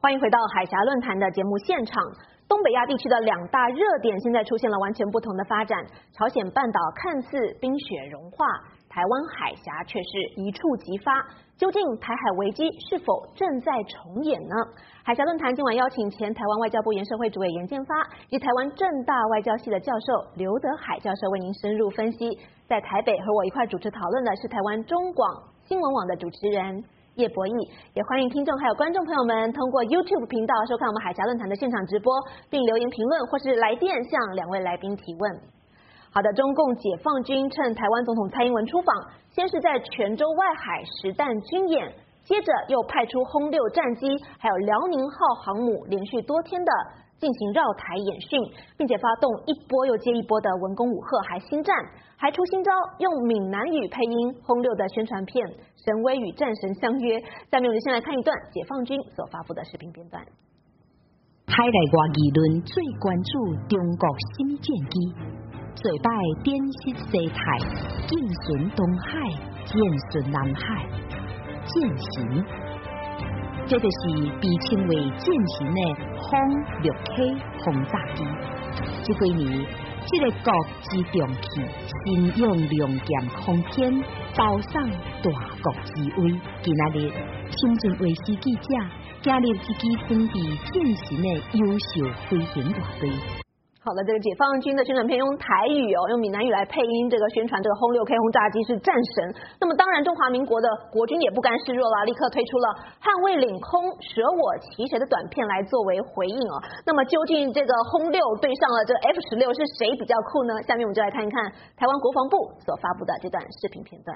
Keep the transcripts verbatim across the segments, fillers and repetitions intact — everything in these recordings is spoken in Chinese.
欢迎回到海峡论坛的节目现场。东北亚地区的两大热点现在出现了完全不同的发展。朝鲜半岛看似冰雪融化，台湾海峡却是一触即发。究竟台海危机是否正在重演呢？海峡论坛今晚邀请前台湾外交部研社会主委严建发及台湾政大外交系的教授刘德海教授为您深入分析。在台北和我一块主持讨论的是台湾中广新闻网的主持人叶博弈，也欢迎听众还有观众朋友们通过 YouTube 频道收看我们海峡论坛的现场直播，并留言评论或是来电向两位来宾提问。好的，中共解放军趁台湾总统蔡英文出访，先是在泉州外海实弹军演，接着又派出轰六战机，还有辽宁号航母，连续多天的进行绕台演训，并且发动一波又接一波的文攻武吓，还新战，还出新招，用闽南语配音轰六的宣传片，神威与战神相约。下面我们先来看一段解放军所发布的视频片段。 海内外议论最关注中国什么战机？最摆点失西台，进巡东海，建顺南海，舰型。这就是被称为舰型的轰六 K 轰炸机。这几年，这个国之重器新用亮剑空天，包上大国之威。今仔日，深圳卫视记者加入这支装备舰型的优秀飞行大队。 好了，这个解放军的宣传片用台语哦，用闽南语来配音，这个宣传这个轰六 K 轰炸机是战神。那么当然，中华民国的国军也不甘示弱啦，立刻推出了捍卫领空、舍我其谁的短片来作为回应哦。那么究竟这个轰六对上了这 F 十六是谁比较酷呢？下面我们就来看一看台湾国防部所发布的这段视频片段。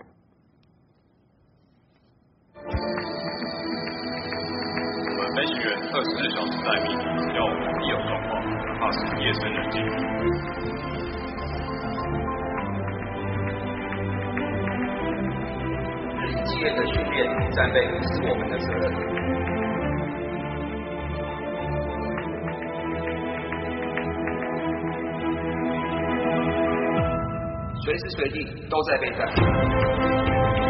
我们飞行员二十四小时待命，只要我们一有状况，哪怕是夜深人静。 日以继夜的训练与战备是我们的责任。随时随地都在备战。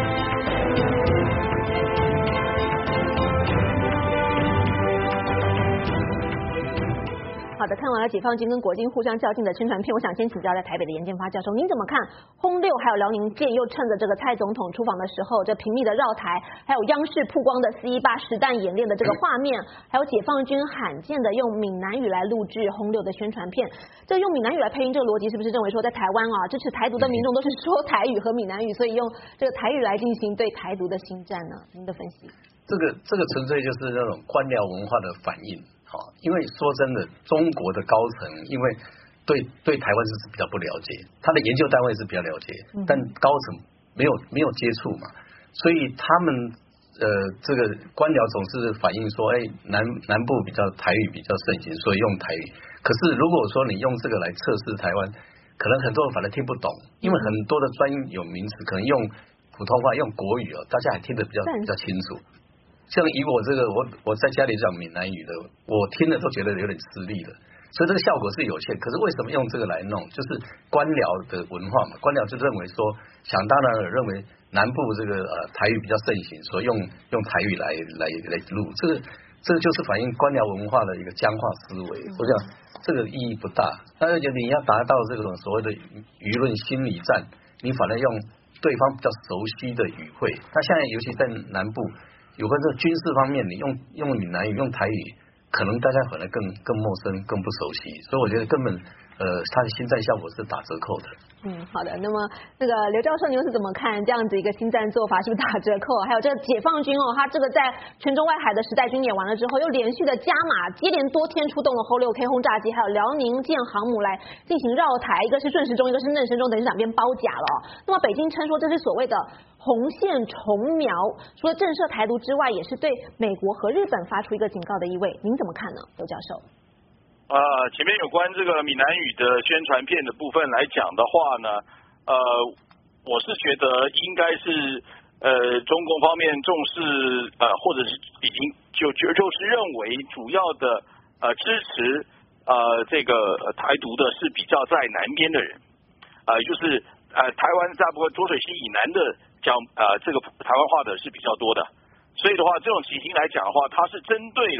好的，看完了解放军跟国军互相较劲的宣传片，我想先请教在台北的严建发教授，您怎么看轰六还有辽宁舰又趁着这个蔡总统出访的时候，这频密的绕台，还有央视曝光的 C 十八实弹演练的这个画面，还有解放军罕见的用闽南语来录制轰六的宣传片，这个用闽南语来配音这个逻辑是不是认为说在台湾啊支持台独的民众都是说台语和闽南语，所以用这个台语来进行对台独的新战呢？您的分析？ 这个这个纯粹就是那种官僚文化的反应。好，因为说真的，中国的高层因为对对台湾是比较不了解，他的研究单位是比较了解，但高层没有没有接触嘛，所以他们呃这个官僚总是反映说，哎，南南部比较台语比较盛行，所以用台语。可是如果说你用这个来测试台湾，可能很多人反而听不懂，因为很多的专有名词可能用普通话用国语哦，大家还听得比较比较清楚。像以我这个，我我在家里讲闽南语的，我听了都觉得有点吃力了，所以这个效果是有限。可是为什么用这个来弄？就是官僚的文化嘛，官僚就认为说，想当然的认为南部这个呃台语比较盛行，所以用用台语来来来录，这个这个就是反映官僚文化的一个僵化思维。我想这个意义不大，但是你要达到这种所谓的舆论心理战，你反而用对方比较熟悉的语汇。那现在尤其在南部。有关这个军事方面，你用用闽南语、用台语，可能大家可能更更陌生、更不熟悉，所以我觉得根本呃，它的新战效果是打折扣的。 嗯，好的。那么那个刘教授，你又是怎么看这样子一个新战做法，是不是打折扣？还有这个解放军哦，他这个在泉州外海的实弹军演完了之后，又连续的加码，接连多天出动了轰六 K 轰炸机，还有辽宁舰航母来进行绕台，一个是顺时钟，一个是嫩时钟，等于两边包夹了哦。那么北京称说这是所谓的红线重苗，除了震慑台独之外，也是对美国和日本发出一个警告的意味。您怎么看呢，刘教授？ 呃，前面有关这个闽南语的宣传片的部分来讲的话呢，呃，我是觉得应该是呃中共方面重视呃，或者是已经就就就是认为主要的呃支持呃这个台独的是比较在南边的人，呃，就是呃台湾大部分浊水溪以南的讲呃这个台湾话的是比较多的，所以的话这种情形来讲的话，它是针对了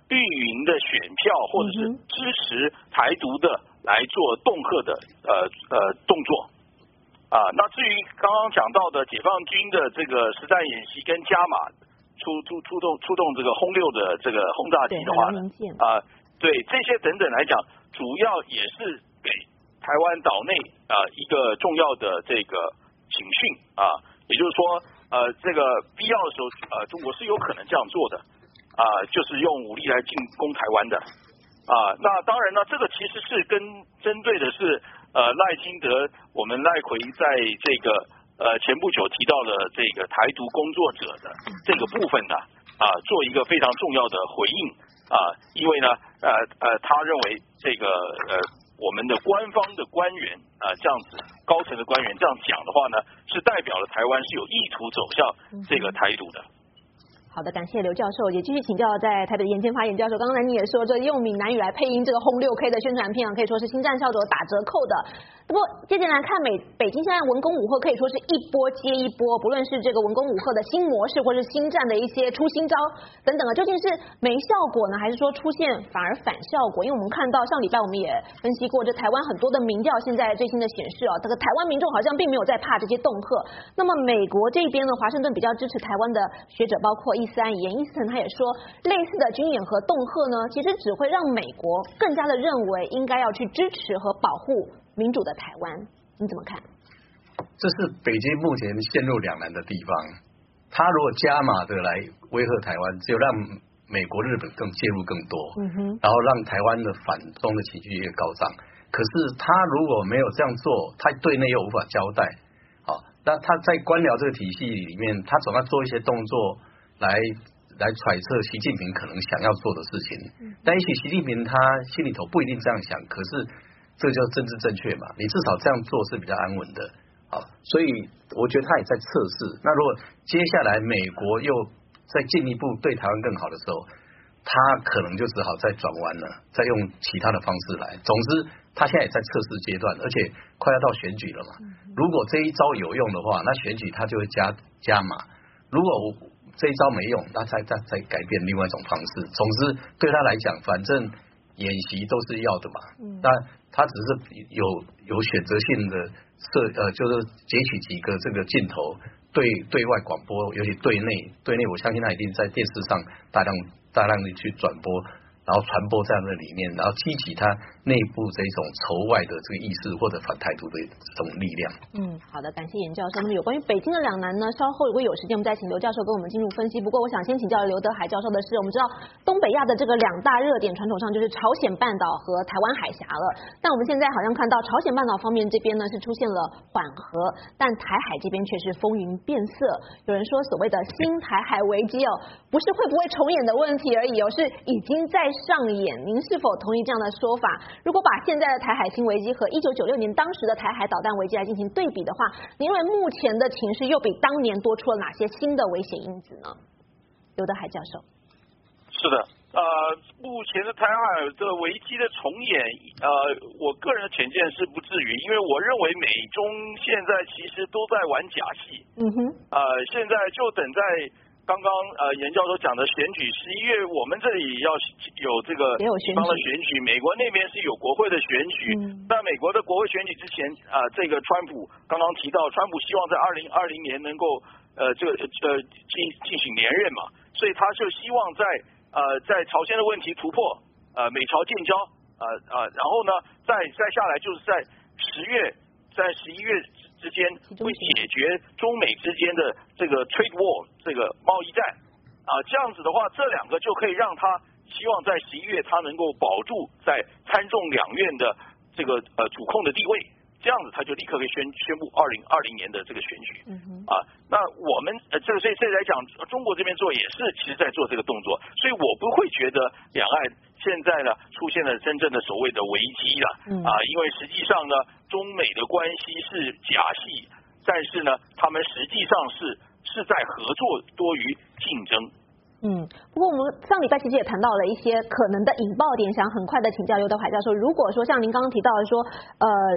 绿营的选票或者是支持台独的来做恫吓的呃呃动作。啊，那至于刚刚讲到的解放军的这个实战演习跟加码出出出动出动这个轰六的这个轰炸机的话呢，啊，对这些等等来讲，主要也是给台湾岛内啊一个重要的这个警讯啊，也就是说呃这个必要的时候呃中国是有可能这样做的啊，就是用武力来进攻台湾的啊。那当然呢，这个其实是跟针对的是。呃，赖清德，我们赖奎在这个呃前不久提到了这个台独工作者的这个部分呢，啊，做一个非常重要的回应啊，因为呢，呃呃，他认为这个呃我们的官方的官员啊这样子高层的官员这样讲的话呢，是代表了台湾是有意图走向这个台独的。 好的，感谢刘教授，也继续请教在台北研究发言教授。刚才你也说，这用闽南语来配音这个轰六 K 的宣传片啊，可以说是新战校所打折扣的。不过接着来看美北京现在文攻武吓可以说是一波接一波，不论是这个文攻武吓的新模式，或是新战的一些出新招等等啊，究竟是没效果呢，还是说出现反而反效果？因为我们看到上礼拜我们也分析过，这台湾很多的民调现在最新的显示哦，这个台湾民众好像并没有在怕这些恫吓。那么美国这边呢，华盛顿比较支持台湾的学者包括伊斯安严伊斯腾，他也说，类似的军演和恫吓呢，其实只会让美国更加的认为应该要去支持和保护民主的台湾，你怎么看？ 这是北京目前陷入两难的地方。他如果加码的来威吓台湾，只有让美国、日本更介入更多，嗯哼，然后让台湾的反中的情绪越高涨。可是他如果没有这样做，他对内又无法交代。好，那他在官僚这个体系里面，他总要做一些动作来。来揣测习近平可能想要做的事情，但也许习近平他心里头不一定这样想，可是这就政治正确嘛，你至少这样做是比较安稳的，好，所以我觉得他也在测试。那如果接下来美国又再进一步对台湾更好的时候，他可能就只好再转弯了，再用其他的方式来。总之，他现在也在测试阶段，而且快要到选举了嘛。如果这一招有用的话，那选举他就会加加码。如果我这一招没用，那再再再改变另外一种方式。总之对他来讲，反正演习都是要的嘛。嗯，但他只是有有选择性的设呃，就是截取几个这个镜头对对外广播，尤其对内对内，我相信他一定在电视上大量大量的去转播，然后传播在那里面，然后激起他内部这种仇外的这个意识或者反台独的这种力量。嗯， 好的，感谢严教授。那么有关于北京的两难呢，稍后如果有时间，我们再请刘教授跟我们进入分析。不过我想先请教刘德海教授的是，我们知道东北亚的这个两大热点，传统上就是朝鲜半岛和台湾海峡了。但我们现在好像看到朝鲜半岛方面这边呢是出现了缓和，但台海这边却是风云变色。有人说所谓的新台海危机哦，不是会不会重演的问题而已哦，是已经在上演。您是否同意这样的说法？如果把现在的台海新危机和一九九六年当时的台海导弹危机来进行对比的话，您认为目前的情势又比当年多出了哪些新的危险因子呢？刘德海教授。 是的，呃，目前的台海的危机的重演，呃，我个人的浅见是不至于，因为我认为美中现在其实都在玩假戏。嗯哼。呃，现在就等在。刚刚呃严教授讲的选举，十一月我们这里要有这个地方的选举，美国那边是有国会的选举。嗯、那美国的国会选举之前啊、呃，这个川普刚刚提到，川普希望在二零二零年能够呃这个呃进进行连任嘛，所以他就希望在呃在朝鲜的问题突破，呃美朝建交，呃呃然后呢再再下来就是在十月在十一月。之间会解决中美之间的这个 trade war 这个贸易战啊，这样子的话，这两个就可以让他希望在十一月他能够保住在参众两院的这个呃主控的地位，这样子他就立刻可以宣宣布二零二零年的这个选举。嗯哼。啊，那我们呃这个所以这来讲，中国这边做也是其实在做这个动作，所以我不会觉得两岸现在呢出现了真正的所谓的危机了。嗯。啊，因为实际上呢。中美的关系是假戏，但是呢，他们实际上是是在合作多于竞争。 嗯，不过我们上礼拜其实也谈到了一些可能的引爆点，想很快的请教刘德海教授，如果说像您刚刚提到的说，呃。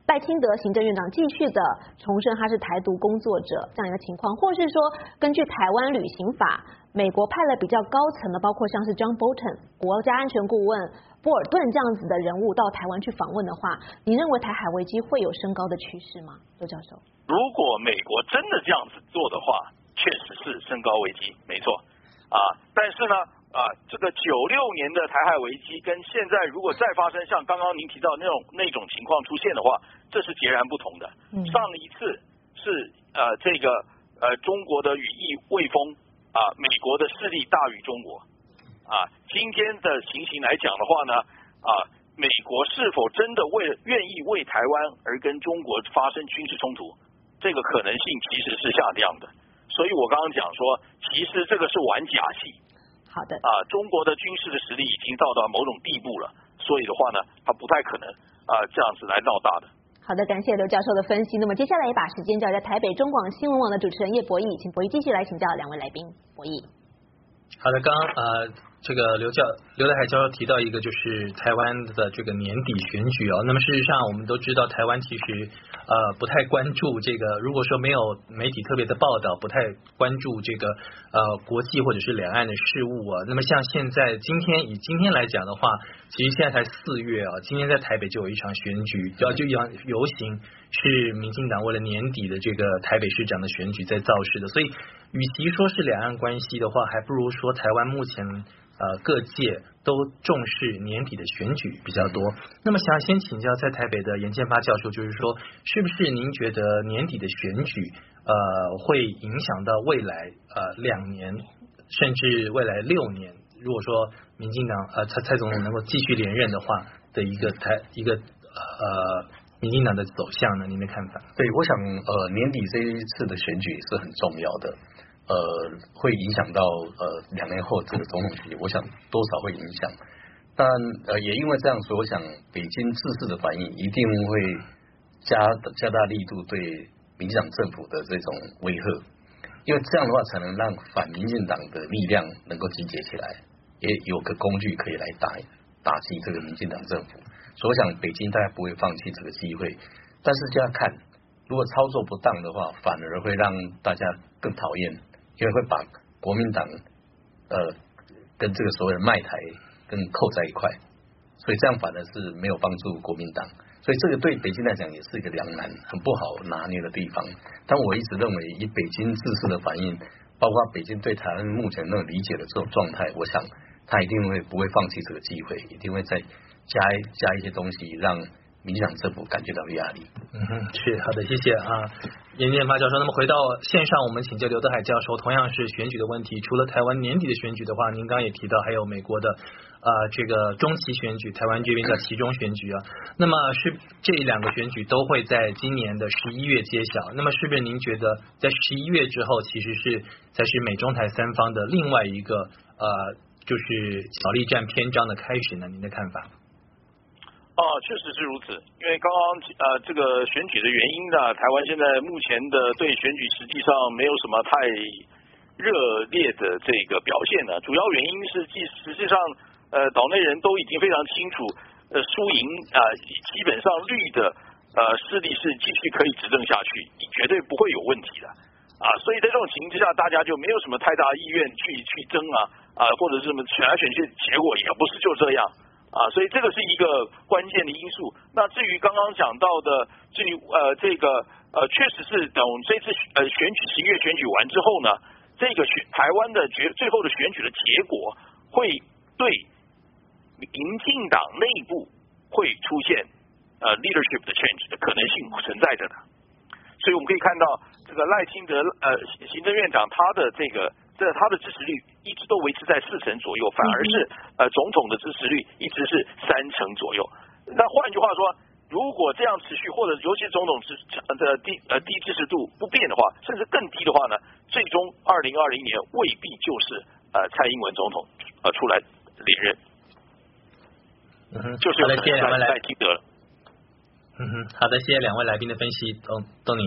赖清德行政院长继续的重申他是台独工作者这样一个情况，或是说根据台湾旅行法，美国派了比较高层的，包括像是 John Bolton 国家安全顾问波尔顿这样子的人物到台湾去访问的话，你认为台海危机会有升高的趋势吗？刘教授， 如果美国真的这样子做的话，确实是升高危机，没错啊。但是呢，啊，这个九六年的台海危机跟现在如果再发生像刚刚您提到那种那种情况出现的话，这是截然不同的。嗯、上一次是呃这个呃中国的羽翼未丰啊，美国的势力大于中国啊。今天的情形来讲的话呢，啊，美国是否真的为愿意为台湾而跟中国发生军事冲突，这个可能性其实是下降的。所以我刚刚讲说，其实这个是玩假戏。 好的。 啊，中国的军事的实力已经到达某种地步了，所以的话呢，它不太可能啊这样子来闹大的。 好的，感谢刘教授的分析。那么接下来也把时间交在台北中广新闻网的主持人叶博弈，请博弈继续来请教两位来宾。博弈。 好的，刚刚呃。这个刘教刘德海教授提到一个就是台湾的这个年底选举哦，那么事实上我们都知道台湾其实呃不太关注这个，如果说没有媒体特别的报道，不太关注这个呃国际或者是两岸的事务啊。那么像现在今天以今天来讲的话，其实现在才四月啊，今天在台北就有一场选举，要就一场游行是民进党为了年底的这个台北市长的选举在造势的，所以与其说是两岸关系的话，还不如说台湾目前呃，各界都重视年底的选举比较多。那么想先请教在台北的严建发教授，就是说，是不是您觉得年底的选举呃会影响到未来呃两年甚至未来六年，如果说民进党呃蔡蔡总统能够继续连任的话的一个台一个呃民进党的走向呢？您的看法？ 对，我想呃年底这一次的选举是很重要的。呃，会影响到呃两年后这个总统选举，我想多少会影响。但呃也因为这样，所以我想北京自治的反应一定会加加大力度对民进党政府的这种威吓，因为这样的话才能让反民进党的力量能够集结起来，也有个工具可以来打打击这个民进党政府。所以我想北京大概不会放弃这个机会，但是就要看，如果操作不当的话，反而会让大家更讨厌。因为会把国民党呃跟这个所谓的卖台跟扣在一块，所以这样反而是没有帮助国民党，所以这个对北京来讲也是一个两难，很不好拿捏的地方。但我一直认为，以北京自视的反应，包括北京对台湾目前那种理解的这种状态，我想他一定会不会放弃这个机会，一定会再加加一些东西，让民进党政府感觉到压力。 嗯哼，是好的，谢谢啊，严建发教授。那么回到线上，我们请教刘德海教授，同样是选举的问题。除了台湾年底的选举的话，您刚刚也提到，还有美国的啊、呃、这个中期选举，台湾这边叫期中选举啊。那么是这两个选举都会在今年的十一月揭晓。那么是不是您觉得在十一月之后，其实是才是美中台三方的另外一个呃就是角力战篇章的开始呢？您的看法？ 啊，确实是如此。因为刚刚呃这个选举的原因呢，台湾现在目前的对选举实际上没有什么太热烈的这个表现呢。主要原因是，即实际上呃岛内人都已经非常清楚，呃输赢啊、呃、基本上绿的呃势力是继续可以执政下去，绝对不会有问题的啊。所以在这种情形之下，大家就没有什么太大意愿去去争啊啊，或者是什么选来选去，结果也不是就这样。啊，所以这个是一个关键的因素。那至于刚刚讲到的，至于呃这个呃，确实是等这次呃选举十一月选举完之后呢，这个选台湾的决最后的选举的结果会对民进党内部会出现呃 leadership 的 change 的可能性存在着的。所以我们可以看到这个赖清德呃行政院长他的这个。这他的支持率一直都维持在四成左右，反而是呃总统的支持率一直是三成左右。那换句话说，如果这样持续，或者尤其是总统支的低呃低支持度不变的话，甚至更低的话呢，最终二零二零年未必就是呃蔡英文总统呃出来连任。 嗯哼， 就是好的，谢谢两位来赖清德。 嗯哼，好的，谢谢两位来宾的分析，东东宁。 好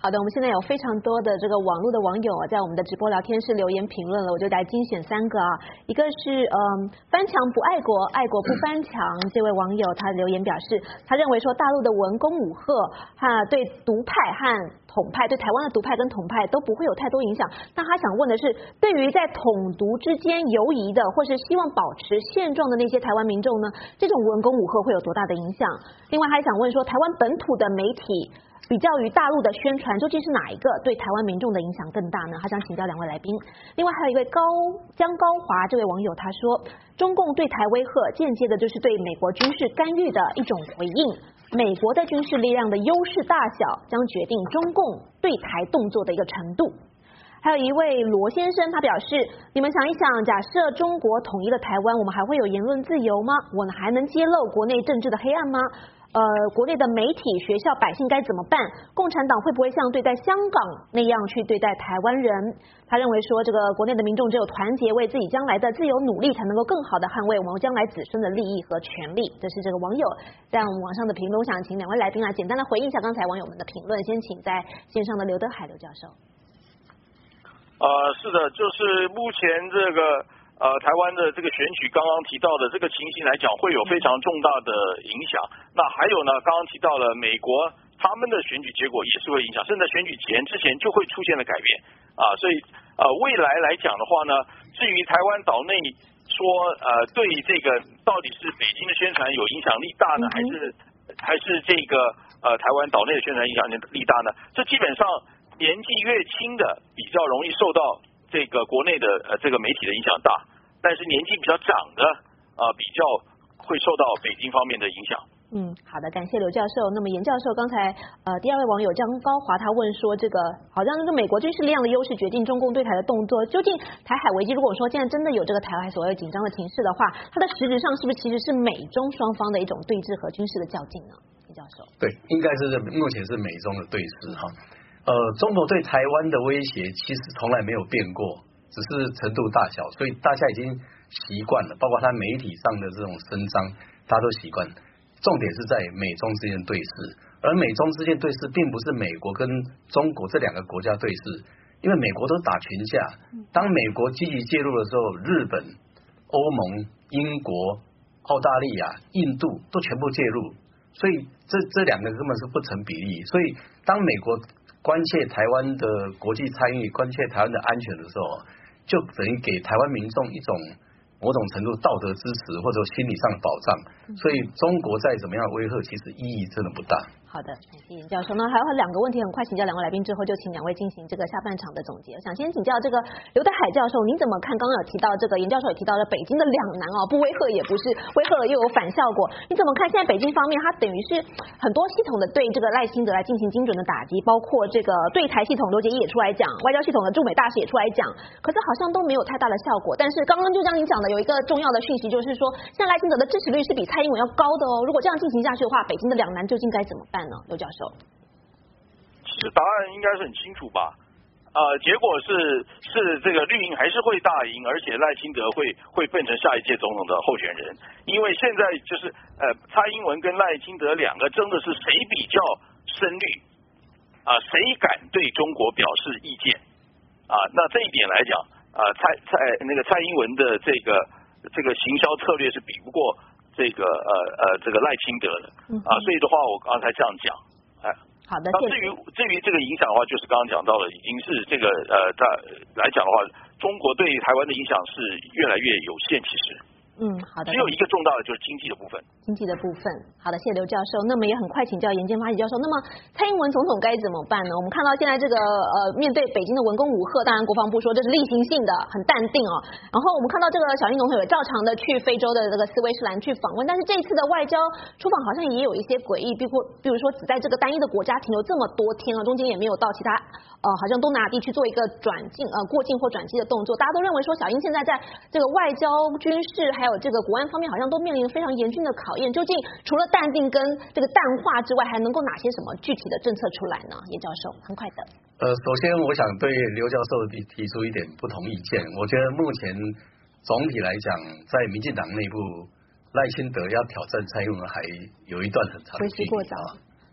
好的，我们现在有非常多的这个网络的网友啊，在我们的直播聊天室留言评论了，我就来精选三个啊。一个是嗯，翻墙不爱国，爱国不翻墙。这位网友他留言表示，他认为说大陆的文攻武吓哈对独派和统派，对台湾的独派跟统派都不会有太多影响。那他想问的是，对于在统独之间游移的，或是希望保持现状的那些台湾民众呢，这种文攻武吓会有多大的影响？另外还想问说，台湾本土的媒体比较于大陆的宣传，究竟是哪一个对台湾民众的影响更大呢？他想请教两位来宾。另外还有一位高江高华这位网友，他说，中共对台威吓，间接的就是对美国军事干预的一种回应。美国的军事力量的优势大小，将决定中共对台动作的一个程度。还有一位罗先生，他表示，你们想一想，假设中国统一了台湾，我们还会有言论自由吗？我们还能揭露国内政治的黑暗吗？呃，国内的媒体、学校、百姓该怎么办？共产党会不会像对待香港那样去对待台湾人？他认为说，这个国内的民众只有团结，为自己将来的自由努力，才能够更好的捍卫我们将来子孙的利益和权利。这是这个网友在我们网上的评论，我想请两位来宾来简单的回应一下刚才网友们的评论。先请在线上的刘德海刘教授。 呃，是的，就是目前这个呃台湾的这个选举刚刚提到的这个情形来讲，会有非常重大的影响。那还有呢，刚刚提到了美国他们的选举结果也是会影响，甚至选举前之前就会出现了改变啊。所以呃未来来讲的话呢，至于台湾岛内说呃对这个到底是北京的宣传有影响力大呢，还是还是这个呃台湾岛内的宣传影响力大呢？这基本上年纪越轻的比较容易受到这个国内的呃这个媒体的影响大，但是年纪比较长的啊、呃、比较会受到北京方面的影响。 嗯，好的，感谢刘教授。那么严教授，刚才呃第二位网友江高华他问说，这个好像是美国军事力量的优势决定中共对台的动作，究竟台海危机如果说现在真的有这个台海所谓紧张的情势的话，它的实质上是不是其实是美中双方的一种对峙和军事的较劲呢？严教授， 对，应该是目前是美中的对峙哈。呃，中国对台湾的威胁其实从来没有变过，只是程度大小，所以大家已经习惯了，包括他媒体上的这种声张，大家都习惯。重点是在美中之间对峙，而美中之间对峙并不是美国跟中国这两个国家对峙，因为美国都打群架，当美国积极介入的时候，日本、欧盟、英国、澳大利亚、印度都全部介入，所以这这两个根本是不成比例。所以当美国关切台湾的国际参与，关切台湾的安全的时候，就等于给台湾民众一种某种程度道德支持或者心理上的保障。所以中国再怎么样威吓，其实意义真的不大。 好的，感谢严教授。那还有两个问题，很快请教两位来宾之后，就请两位进行这个下半场的总结。我想先请教这个刘德海教授，您怎么看？刚刚有提到这个严教授也提到了北京的两难哦，不威吓也不是，威吓了又有反效果。你怎么看？现在北京方面，它等于是很多系统的对这个赖清德来进行精准的打击，包括这个对台系统刘捷一也出来讲，外交系统的驻美大使也出来讲，可是好像都没有太大的效果。但是刚刚就像您讲的，有一个重要的讯息，就是说现在赖清德的支持率是比蔡英文要高的哦。如果这样进行下去的话，北京的两难究竟该怎么办呢？刘教授， 其实答案应该是很清楚吧？呃，结果是是这个绿营还是会大赢，而且赖清德会会变成下一届总统的候选人。因为现在就是呃，蔡英文跟赖清德两个争的是谁比较深绿啊、呃，谁敢对中国表示意见啊、呃？那这一点来讲啊、呃，蔡蔡那个蔡英文的这个这个行销策略是比不过这个呃呃这个赖清德的啊，所以的话我刚才这样讲，哎。 好的， 那至于至于这个影响的话，就是刚刚讲到了，已经是这个呃，在来讲的话，中国对台湾的影响是越来越有限，其实。 嗯，好的。 只有一个重大的就是经济的部分。 经济的部分，好的，谢谢刘教授。那么也很快请教严建发教授，那么蔡英文总统该怎么办呢？我们看到现在这个呃，面对北京的文攻武吓，当然国防部说这是例行性的，很淡定哦。然后我们看到这个小英总统也照常的去非洲的这个斯威士兰去访问，但是这一次的外交出访好像也有一些诡异，比如比如说只在这个单一的国家停留这么多天了，中间也没有到其他呃，好像东南亚地区做一个转进呃过境或转机的动作。大家都认为说小英现在在这个外交、军事还有这个国安方面，好像都面临非常严峻的考验。究竟除了淡定跟这个淡化之外，还能够哪些什么具体的政策出来呢？严教授，很快的。 呃，首先我想对刘教授提提出一点不同意见。我觉得目前总体来讲，在民进党内部，赖清德要挑战蔡英文还有一段很长的距离啊。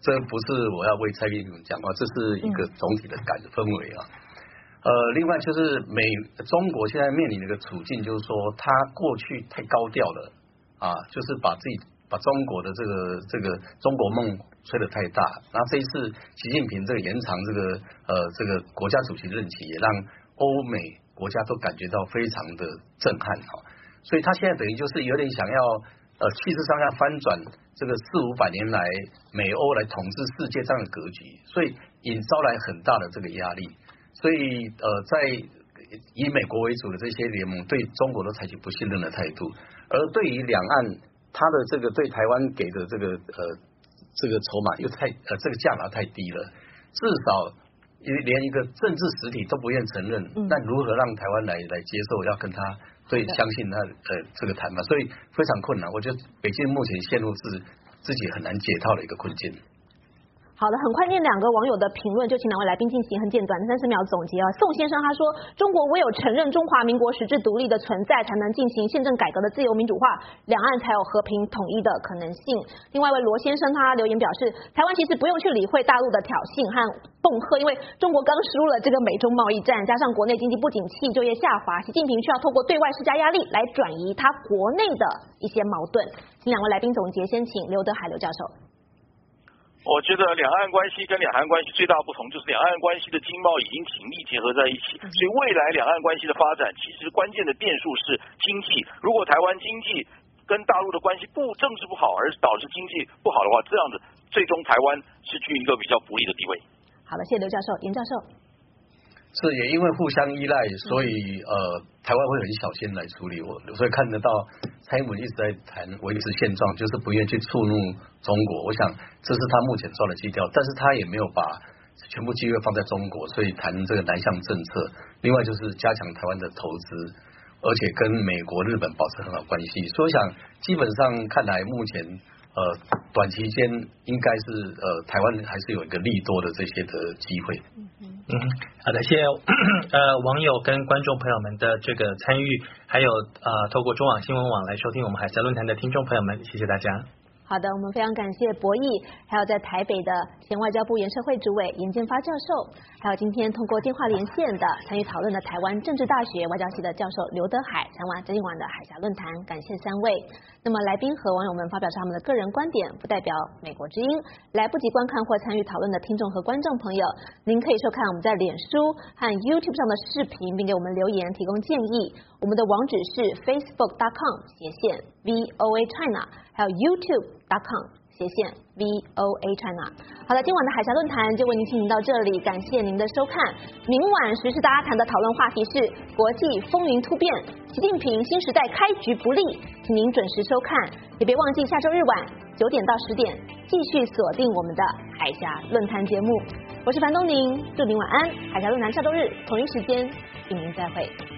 这不是我要为蔡英文讲话，这是一个总体的感氛围啊。呃，另外就是美中国现在面临的一个处境，就是说他过去太高调了啊，就是把自己把中国的这个这个中国梦吹得太大。然后这一次习近平这个延长这个呃这个国家主席任期，也让欧美国家都感觉到非常的震撼哈。所以他现在等于就是有点想要呃气势上要翻转这个四五百年来美欧来统治世界这样的格局，所以引招来很大的这个压力。所以呃，在以美国为主的这些联盟对中国都采取不信任的态度，而对于两岸，他的这个对台湾给的这个呃这个筹码又太呃这个价码太低了，至少连一个政治实体都不愿承认，那如何让台湾来来接受，要跟他对相信他呃这个谈判，所以非常困难。我觉得北京目前陷入是自己很难解套的一个困境。 好的，很快念两个网友的评论，就请两位来宾进行很简短的三十秒总结啊。宋先生他说，中国唯有承认中华民国实质独立的存在，才能进行宪政改革的自由民主化，两岸才有和平统一的可能性。另外一位罗先生他留言表示，台湾其实不用去理会大陆的挑衅和恫吓，因为中国刚输了这个美中贸易战，加上国内经济不景气、就业下滑，习近平需要透过对外施加压力来转移他国内的一些矛盾。请两位来宾总结，先请刘德海刘教授。 我觉得两岸关系跟两岸关系最大不同就是两岸关系的经贸已经紧密结合在一起，所以未来两岸关系的发展其实关键的变数是经济。如果台湾经济跟大陆的关系不政治不好，而导致经济不好的话，这样子最终台湾失去一个比较不利的地位。 好了，谢谢刘教授。严教授。 是也因为互相依赖，所以呃台湾会很小心来处理我，所以看得到蔡英文一直在谈维持现状，就是不愿意去触怒中国。我想这是他目前抓的基调，但是他也没有把全部机会放在中国，所以谈这个南向政策。另外就是加强台湾的投资，而且跟美国、日本保持很好关系。所以我想基本上看来目前呃短期间应该是呃台湾还是有一个利多的这些的机会。 嗯，好的，谢谢呃网友跟观众朋友们的这个参与，还有呃透过中网新闻网来收听我们海峡论坛的听众朋友们，谢谢大家。 好的，我们非常感谢博弈，还有在台北的前外交部研社会主委严建发教授，还有今天通过电话连线的参与讨论的台湾政治大学外交系的教授刘德海，参完今晚的海峡论坛，感谢三位。那么来宾和网友们发表他们的个人观点，不代表美国之音。来不及观看或参与讨论的听众和观众朋友，您可以收看我们在脸书和 YouTube 上的视频，并给我们留言提供建议。我们的网址是 facebook dot com 斜线 V O A China， 还有 YouTube dot com 斜线 V O A China。 好了，今晚的海峡论坛就为您进行到这里，感谢您的收看。明晚时事大家谈的讨论话题是国际风云突变，习近平新时代开局不利，请您准时收看，也别忘记下周日晚九点到十点继续锁定我们的海峡论坛节目。我是樊东宁，祝您晚安。海峡论坛下周日同一时间与您再会。